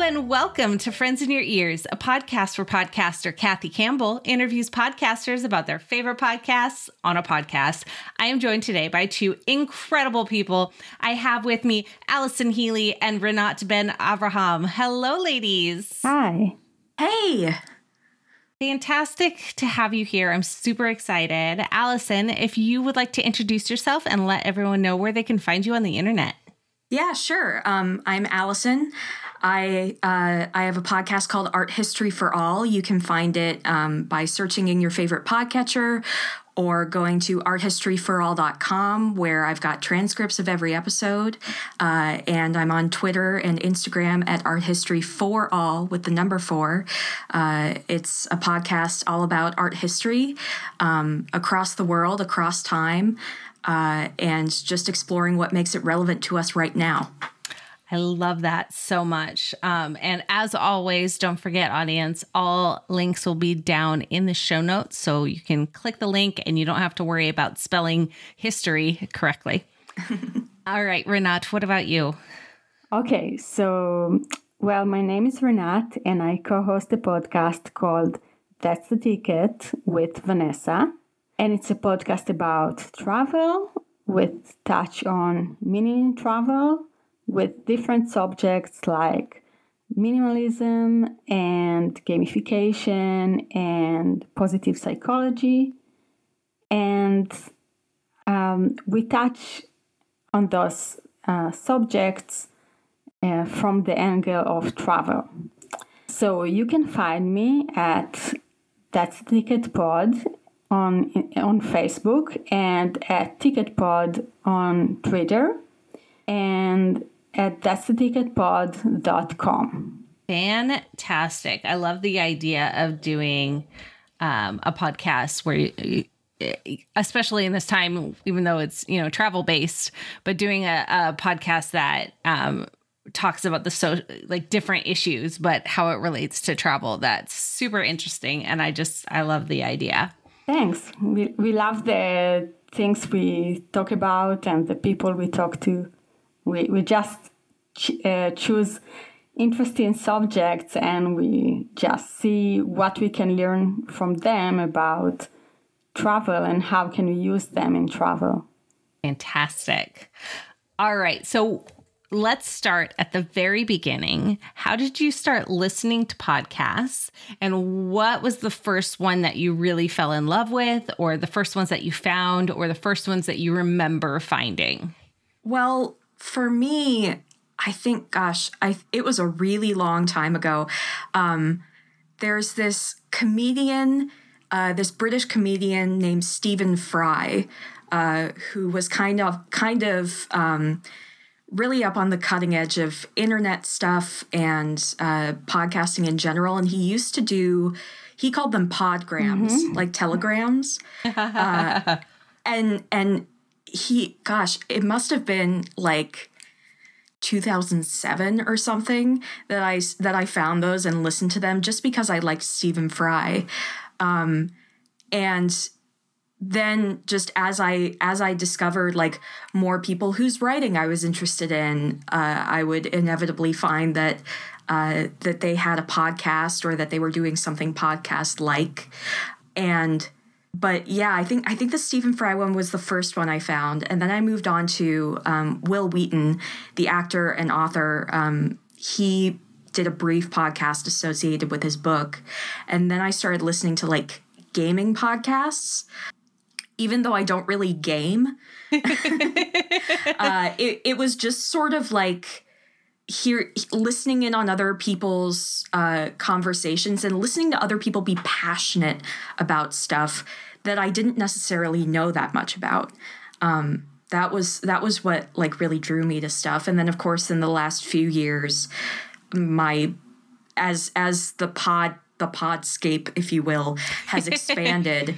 and welcome to Friends in Your Ears, a podcast where podcaster Kathy Campbell interviews podcasters about their favorite podcasts on a podcast. I am joined today by two incredible people. I have with me Allison Healy and Rinat Ben Avraham. Hello, ladies. Hi. Hey. Fantastic to have you here. I'm super excited. Allison, if you would like to introduce yourself and let everyone know where they can find you on the internet. Yeah, sure. I'm Allison. I have a podcast called Art History for All. You can find it by searching in your favorite podcatcher or going to arthistoryforall.com, where I've got transcripts of every episode. And I'm on Twitter and Instagram at arthistoryforall with the number 4. It's a podcast all about art history across the world, across time, and just exploring what makes it relevant to us right now. I love that so much. And as always, don't forget, audience, all links will be down in the show notes. So you can click the link and you don't have to worry about spelling history correctly. All right, Rinat, what about you? Okay, so, my name is Rinat and I co-host a podcast called That's the Ticket with Vanessa. And it's a podcast about travel with touch on meaning in travel, with different subjects like minimalism and gamification and positive psychology. And we touch on those subjects from the angle of travel. So you can find me at That's Ticket Pod on Facebook and at Ticket Pod on Twitter and at that'stheticketpod.com. Fantastic. I love the idea of doing a podcast where you, especially in this time, even though it's, travel based, but doing a podcast that talks about the different issues, but how it relates to travel. That's super interesting. And I love the idea. Thanks. We love the things we talk about and the people we talk to. We just choose interesting subjects and we just see what we can learn from them about travel and how can we use them in travel. Fantastic. All right. So let's start at the very beginning. How did you start listening to podcasts? And what was the first one that you really fell in love with, or the first ones that you found, or the first ones that you remember finding? Well, for me, I think, it was a really long time ago. There's this comedian, this British comedian named Stephen Fry, who was kind of really up on the cutting edge of internet stuff and podcasting in general. And he called them podgrams, like telegrams. And he, it must have been like 2007 or something that I found those and listened to them just because I liked Stephen Fry. And then just as I discovered like more people whose writing I was interested in, I would inevitably find that they had a podcast or that they were doing something podcast-like. But yeah, I think the Stephen Fry one was the first one I found. And then I moved on to Wil Wheaton, the actor and author. He did a brief podcast associated with his book. And then I started listening to like gaming podcasts. Even though I don't really game, it was just sort of like listening in on other people's conversations and listening to other people be passionate about stuff that I didn't necessarily know that much about. That was what like really drew me to stuff. And then of course in the last few years, as the podscape, if you will, has expanded,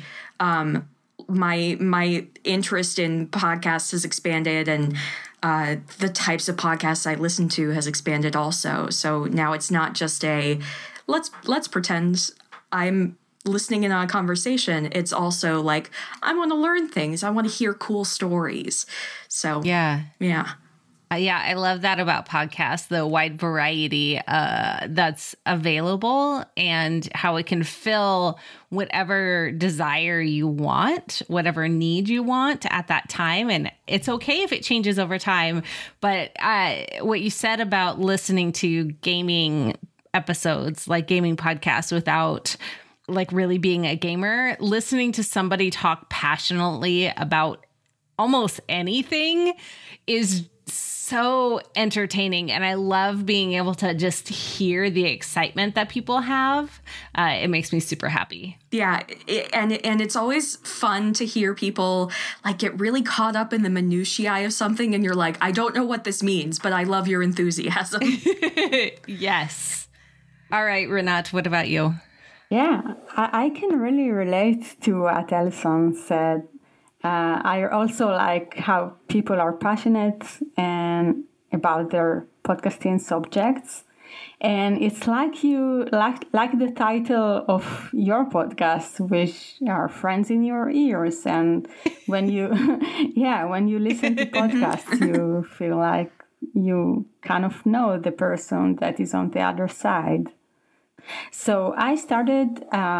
my interest in podcasts has expanded, and the types of podcasts I listen to has expanded also. So now it's not just let's pretend I'm listening in on a conversation. It's also like, I want to learn things. I want to hear cool stories. So yeah. Yeah, I love that about podcasts, the wide variety that's available and how it can fill whatever desire you want, whatever need you want at that time. And it's okay if it changes over time. But what you said about listening to gaming episodes, like gaming podcasts, without like really being a gamer, listening to somebody talk passionately about almost anything is so entertaining. And I love being able to just hear the excitement that people have. It makes me super happy. Yeah. And it's always fun to hear people like get really caught up in the minutiae of something. And you're like, I don't know what this means, but I love your enthusiasm. Yes. All right, Renat, what about you? Yeah, I can really relate to what Alison said. I also like how people are passionate and about their podcasting subjects. And it's like you like the title of your podcast, which are friends in your ears. And when you when you listen to podcasts, you feel like you kind of know the person that is on the other side. So I started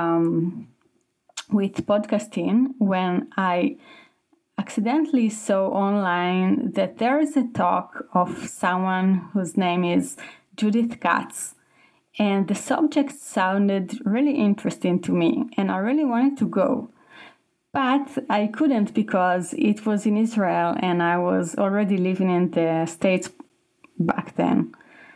with podcasting when I accidentally saw online that there is a talk of someone whose name is Judith Katz. And the subject sounded really interesting to me, and I really wanted to go. But I couldn't because it was in Israel and I was already living in the States back then.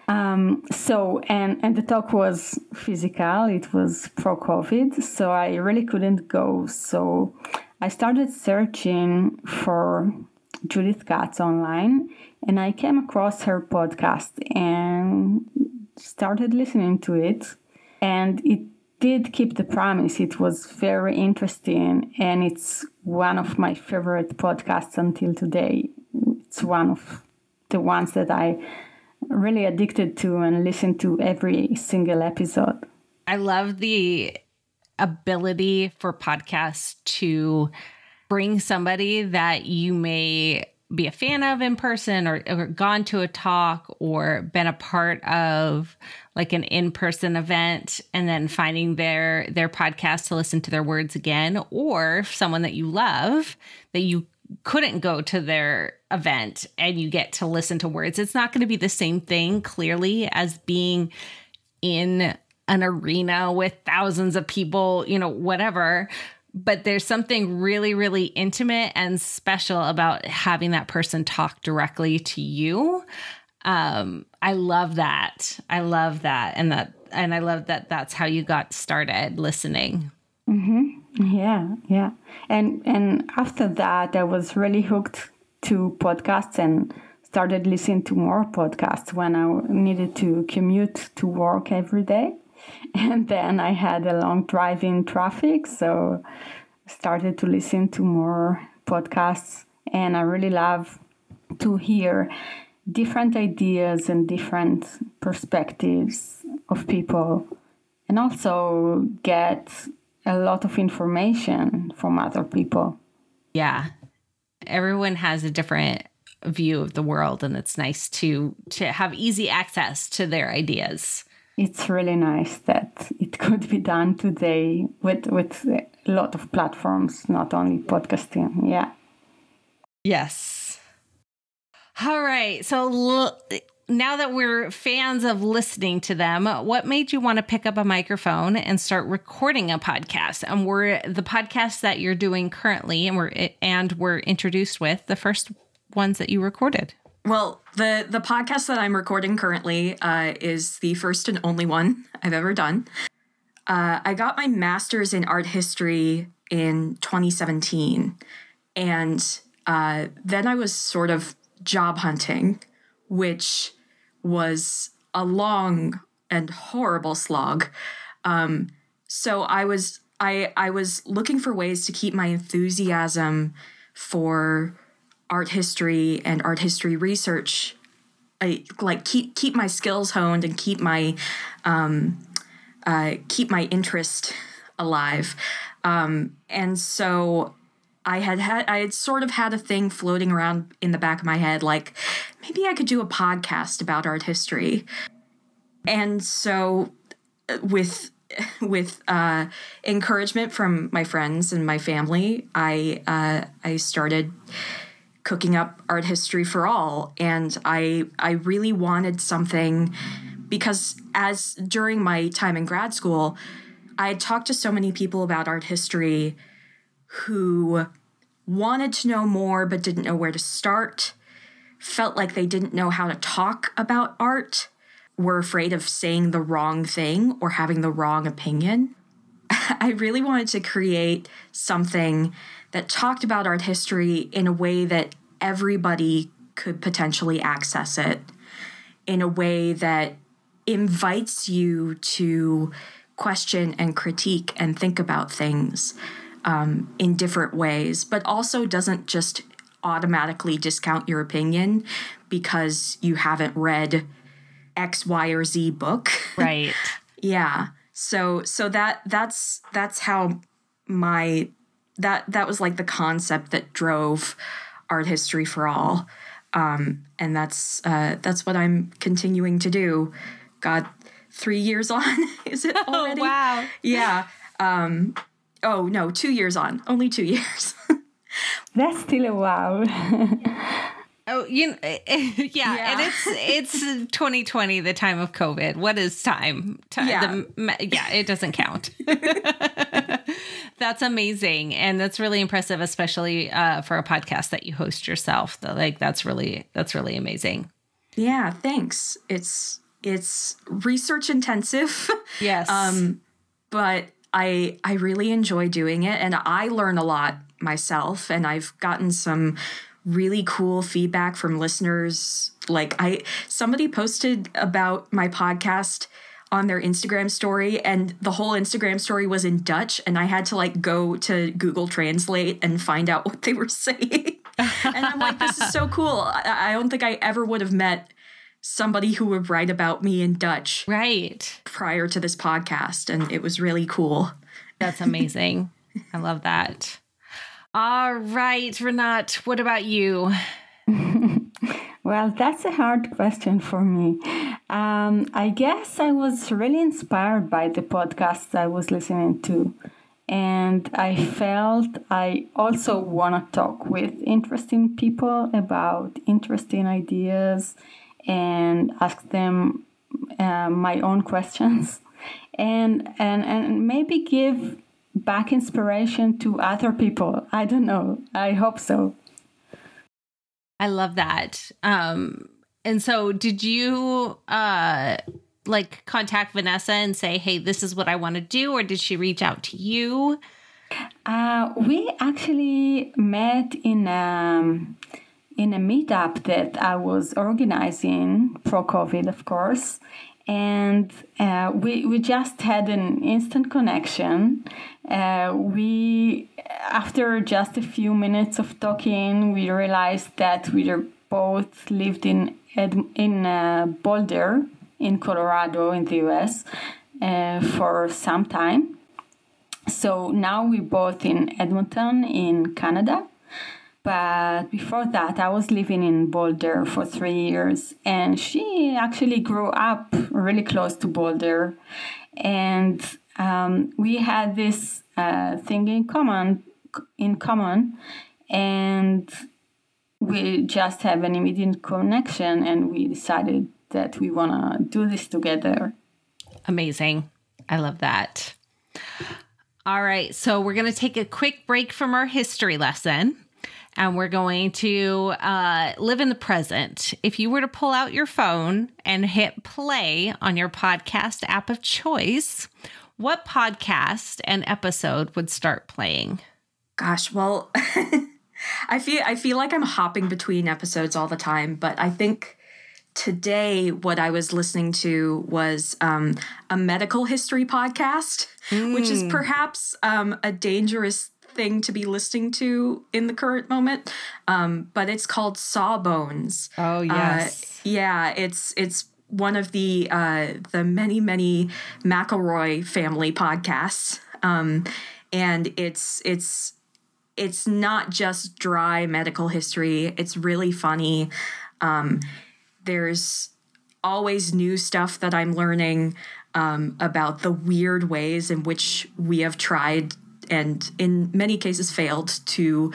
And the talk was physical, it was pro-COVID, so I really couldn't go. So I started searching for Judith Katz online, and I came across her podcast and started listening to it. And it did keep the promise. It was very interesting, and it's one of my favorite podcasts until today. It's one of the ones that I really addicted to and listen to every single episode. I love the ability for podcasts to bring somebody that you may be a fan of in person or gone to a talk or been a part of like an in-person event and then finding their podcast to listen to their words again, or someone that you love that you couldn't go to their event and you get to listen to words. It's not going to be the same thing, clearly, as being in an arena with thousands of people, whatever. But there's something really, really intimate and special about having that person talk directly to you. I love that. I love that. And I love that that's how you got started listening. Mm-hmm. Yeah. And after that, I was really hooked to podcasts and started listening to more podcasts when I needed to commute to work every day. And then I had a long drive in traffic, so started to listen to more podcasts. And I really love to hear different ideas and different perspectives of people, and also get a lot of information from other people. Yeah. Everyone has a different view of the world, and it's nice to have easy access to their ideas. It's really nice that it could be done today with a lot of platforms, not only podcasting. Yeah. Yes. All right. So now that we're fans of listening to them, what made you want to pick up a microphone and start recording a podcast? And were the podcasts that you're doing currently and were introduced with the first ones that you recorded? Well, the podcast that I'm recording currently is the first and only one I've ever done. I got my master's in art history in 2017. And then I was sort of job hunting, which was a long and horrible slog. So I was looking for ways to keep my enthusiasm for art history and art history research, keep my skills honed and keep my interest alive. And so I had sort of had a thing floating around in the back of my head, like maybe I could do a podcast about art history. And so with encouragement from my friends and my family, I started cooking up Art History for All. And I really wanted something, because as during my time in grad school, I had talked to so many people about art history who wanted to know more but didn't know where to start, felt like they didn't know how to talk about art, were afraid of saying the wrong thing or having the wrong opinion. I really wanted to create something that talked about art history in a way that everybody could potentially access it, in a way that invites you to question and critique and think about things in different ways, but also doesn't just automatically discount your opinion because you haven't read X, Y, or Z book. Right. Yeah. So that's how that was like the concept that drove Art History for All. And that's what I'm continuing to do. God, 3 years on, is it already? Oh, wow. Yeah. 2 years on. Only 2 years. That's still a wow. Oh, yeah. And it's 2020, the time of COVID. What is time? It doesn't count. That's amazing. And that's really impressive, especially for a podcast that you host yourself. That's really amazing. Yeah, thanks. It's research intensive. Yes. But I really enjoy doing it, and I learn a lot myself, and I've gotten some really cool feedback from listeners. Somebody posted about my podcast on their Instagram story, and the whole Instagram story was in Dutch, and I had to go to Google Translate and find out what they were saying. And I'm like, this is so cool. I don't think I ever would have met somebody who would write about me in Dutch right prior to this podcast, and it was really cool. That's amazing. I love that. All right, Renat, what about you? Well, that's a hard question for me. I guess I was really inspired by the podcasts I was listening to. And I felt I also want to talk with interesting people about interesting ideas and ask them my own questions and maybe give back inspiration to other people. I don't know. I hope so. I love that. And so did you contact Vanessa and say, hey, this is what I want to do? Or did she reach out to you? We actually met in a meetup that I was organizing pro COVID, of course. And we just had an instant connection. After just a few minutes of talking, we realized that we both lived in Boulder, in Colorado, in the US, for some time. So now we're both in Edmonton, in Canada. But before that, I was living in Boulder for 3 years, and she actually grew up really close to Boulder. And we had this thing in common, and we just have an immediate connection, and we decided that we want to do this together. Amazing. I love that. All right, so we're going to take a quick break from our history lesson. And we're going to live in the present. If you were to pull out your phone and hit play on your podcast app of choice, what podcast and episode would start playing? Gosh, well, I feel like I'm hopping between episodes all the time, but I think today what I was listening to was a medical history podcast, which is perhaps a dangerous thing to be listening to in the current moment, but it's called Sawbones. Oh yes, it's one of the many McElroy family podcasts, and it's not just dry medical history. It's really funny. There's always new stuff that I'm learning about the weird ways in which we have tried and in many cases failed to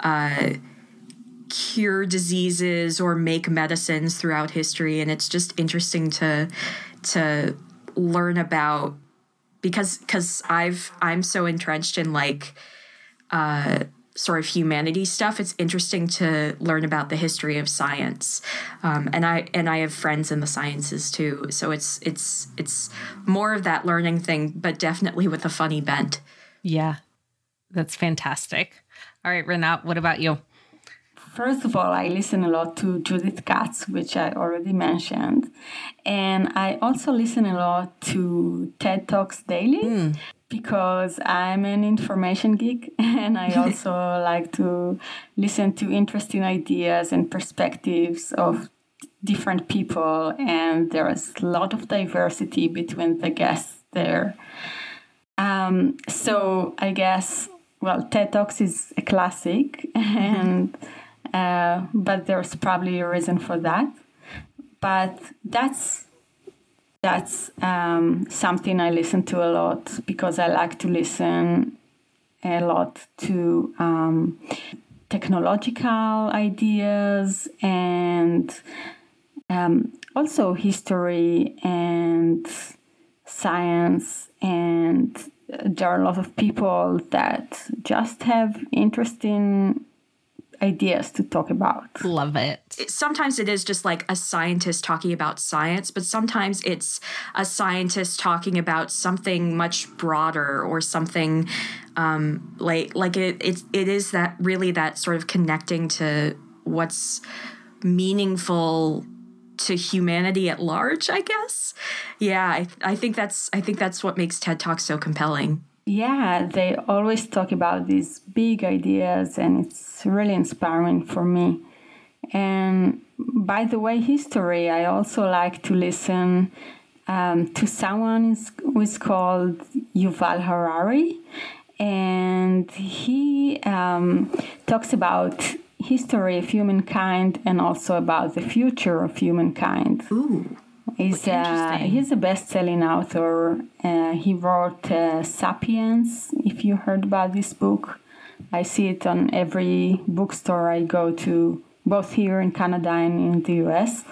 cure diseases or make medicines throughout history. And it's just interesting to learn about, because I'm so entrenched in like sort of humanities stuff. It's interesting to learn about the history of science, and I have friends in the sciences too. So it's more of that learning thing, but definitely with a funny bent. Yeah, that's fantastic. All right, Renat, what about you? First of all, I listen a lot to Judith Katz, which I already mentioned. And I also listen a lot to TED Talks Daily because I'm an information geek. And I also like to listen to interesting ideas and perspectives of different people. And there's a lot of diversity between the guests there. So I guess, well, TED Talks is a classic. And but there's probably a reason for that. But that's something I listen to a lot because I like to listen a lot to technological ideas and also history and science. And there are a lot of people that just have interesting ideas to talk about. Love it. Sometimes it is just like a scientist talking about science, but sometimes it's a scientist talking about something much broader or something like it is that really that sort of connecting to what's meaningful to humanity at large, I guess. Yeah, I think that's what makes TED Talks so compelling. Yeah, they always talk about these big ideas, and it's really inspiring for me. And by the way, history, I also like to listen to someone who is called Yuval Harari. And he talks about history of humankind and also about the future of humankind. Ooh. He's a best-selling author. He wrote *Sapiens*, if you heard about this book. I see it on every bookstore I go to, both here in Canada and in the US.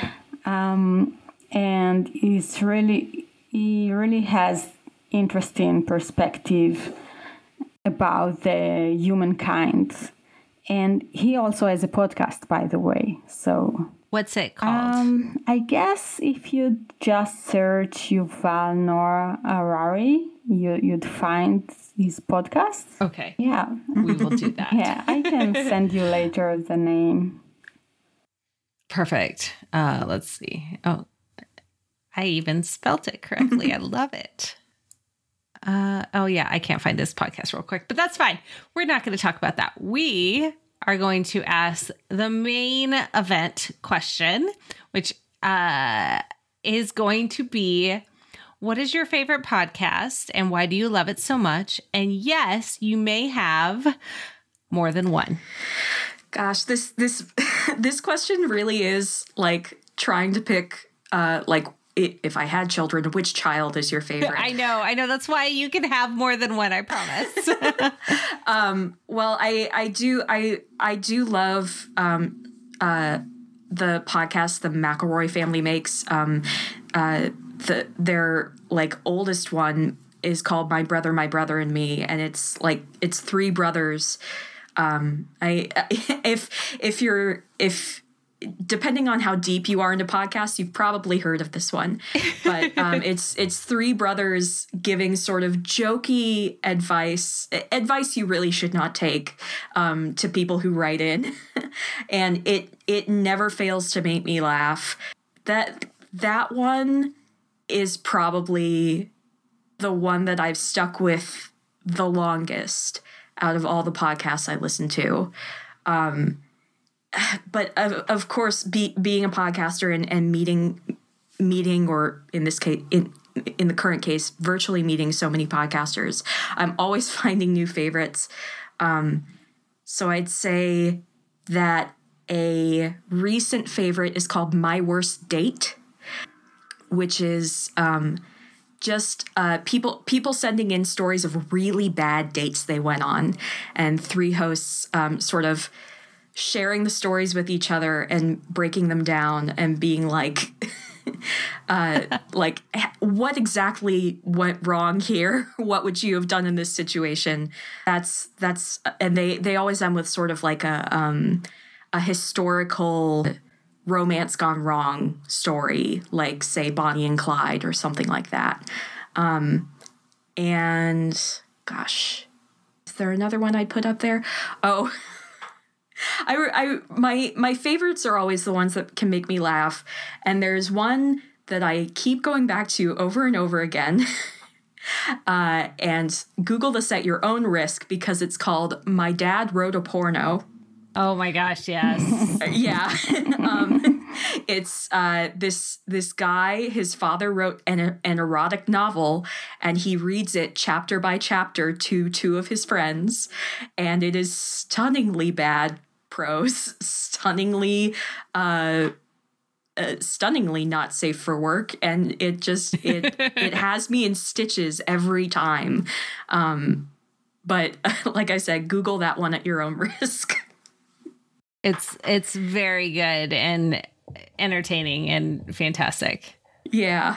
And he really has interesting perspective about the humankind. And he also has a podcast, by the way. So what's it called? I guess if you just search Yuval Noah Harari, you'd find his podcast. Okay. Yeah. We will do that. Yeah, I can send you later the name. Perfect. Let's see. Oh, I even spelt it correctly. I love it. Oh, yeah, I can't find this podcast real quick, but that's fine. We're not going to talk about that. We are going to ask the main event question, which is going to be, what is your favorite podcast and why do you love it so much? And yes, you may have more than one. Gosh, this this question really is like trying to pick if I had children, which child is your favorite? I know. That's why you can have more than one, I promise. Well, I do love the podcast the McElroy family makes. Their like oldest one is called My Brother and Me, and it's three brothers. If depending on how deep you are into podcasts, you've probably heard of this one, but it's three brothers giving sort of jokey advice you really should not take to people who write in, and it never fails to make me laugh. That one is probably the one that I've stuck with the longest out of all the podcasts I listen to. But of course, being a podcaster and meeting, or in this case, in the current case, virtually meeting so many podcasters, I'm always finding new favorites. So I'd say that a recent favorite is called My Worst Date, which is just people sending in stories of really bad dates they went on, and three hosts sort of sharing the stories with each other and breaking them down and being like, like, what exactly went wrong here? What would you have done in this situation? That's and they always end with sort of like a historical romance gone wrong story, like say Bonnie and Clyde or something like that. And gosh, is there another one I'd put up there? Oh, my favorites are always the ones that can make me laugh. And there's one that I keep going back to over and over again. And Google this at your own risk because it's called My Dad Wrote a Porno. Oh my gosh, yes. Yeah. It's this guy, his father wrote an erotic novel, and he reads it chapter by chapter to two of his friends, and it is stunningly bad prose, stunningly not safe for work, and it has me in stitches every time. But like I said, Google that one at your own risk. It's very good and entertaining and fantastic. Yeah.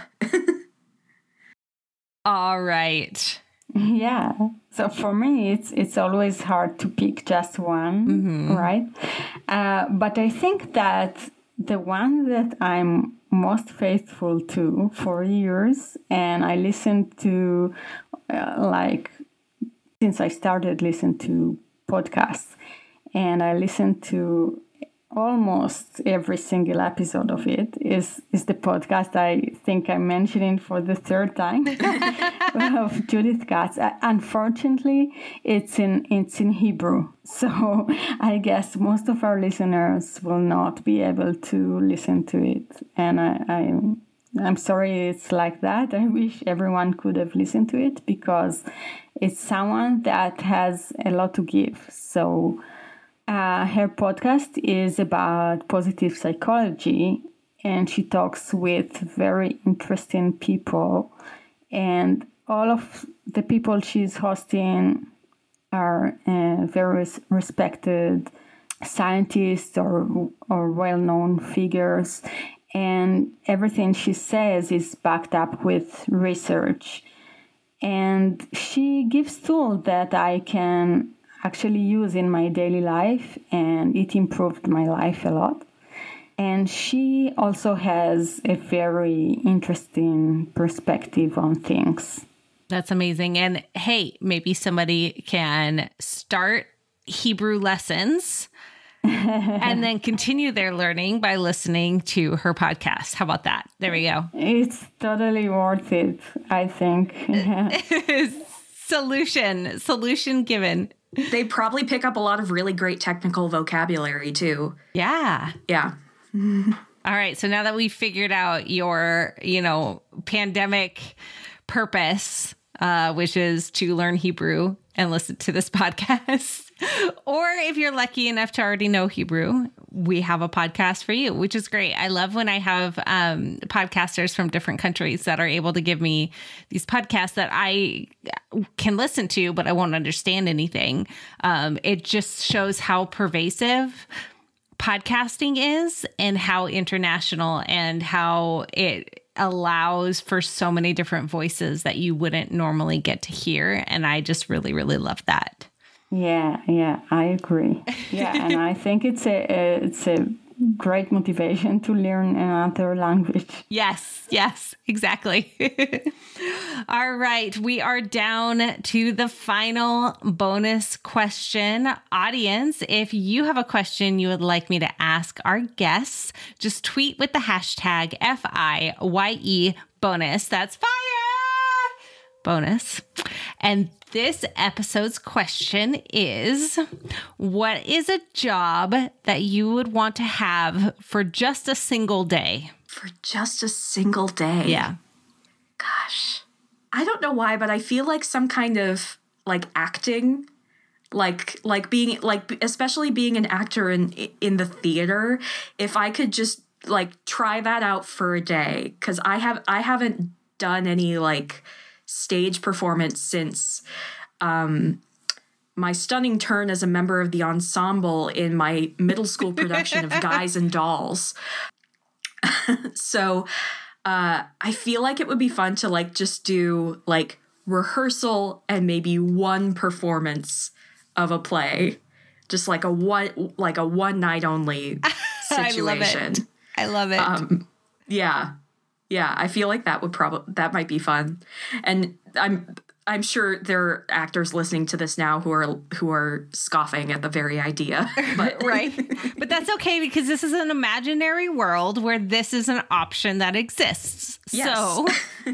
All right. Yeah. So for me, it's always hard to pick just one, right? But I think that the one that I'm most faithful to for years, and I listened to since I started listening to podcasts, and I listened to almost every single episode of it, is the podcast I think I'm mentioning for the third time of Judith Katz. Unfortunately, it's in Hebrew, so I guess most of our listeners will not be able to listen to it, and I'm sorry it's like that. I wish everyone could have listened to it because it's someone that has a lot to give. So her podcast is about positive psychology, and she talks with very interesting people. And all of the people she's hosting are very respected scientists or well-known figures. And everything she says is backed up with research. And she gives tools that I can actually use in my daily life, and it improved my life a lot. And she also has a very interesting perspective on things. That's amazing. And hey, maybe somebody can start Hebrew lessons and then continue their learning by listening to her podcast. How about that? There we go. It's totally worth it, I think. Solution given. They probably pick up a lot of really great technical vocabulary too. Yeah. Yeah. All right. So now that we've figured out your, pandemic purpose, which is to learn Hebrew and listen to this podcast, or if you're lucky enough to already know Hebrew, we have a podcast for you, which is great. I love when I have podcasters from different countries that are able to give me these podcasts that I can listen to, but I won't understand anything. It just shows how pervasive podcasting is and how international, and how it allows for so many different voices that you wouldn't normally get to hear. And I just really, really love that. Yeah, I agree. Yeah, and I think it's a great motivation to learn another language. Yes, exactly. All right, we are down to the final bonus question. Audience, if you have a question you would like me to ask our guests, just tweet with the hashtag FIYE bonus. That's fire! Bonus. And this episode's question is, what is a job that you would want to have for just a single day? For just a single day? Yeah. Gosh. I don't know why, but I feel like some kind of like acting like being like, especially being an actor in the theater, if I could just like try that out for a day, because I haven't done any like stage performance since my stunning turn as a member of the ensemble in my middle school production of Guys and Dolls. So I feel like it would be fun to like just do like rehearsal and maybe one performance of a play, just like a one night only situation. I love it. Yeah. I feel like that might be fun. And I'm sure there are actors listening to this now who are scoffing at the very idea. But right. But that's okay, because this is an imaginary world where this is an option that exists. Yes. So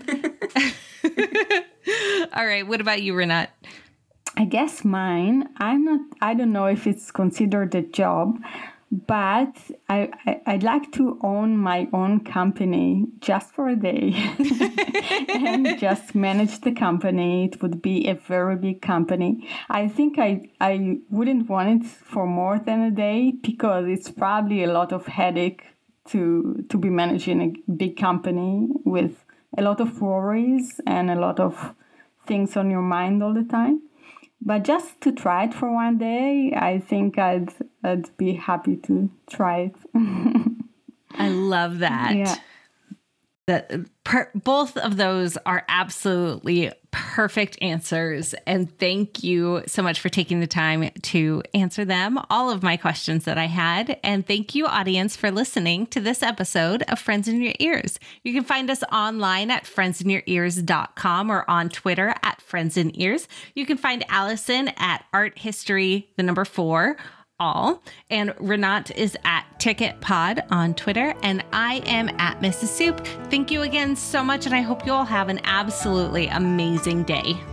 all right, what about you, Rinat? I guess mine, I don't know if it's considered a job, but I'd like to own my own company just for a day and just manage the company. It would be a very big company. I think I wouldn't want it for more than a day, because it's probably a lot of headache to be managing a big company with a lot of worries and a lot of things on your mind all the time. But just to try it for one day, I think I'd be happy to try it. I love that. Yeah. Both of those are absolutely perfect answers. And thank you so much for taking the time to answer them, all of my questions that I had. And thank you, audience, for listening to this episode of Friends in Your Ears. You can find us online at friendsinyourears.com or on Twitter at Friends in Ears. You can find Allison at Art History, 4, all. And Rinat is at Ticket Pod on Twitter, and I am at Mrs. Soup. Thank you again so much, and I hope you all have an absolutely amazing day.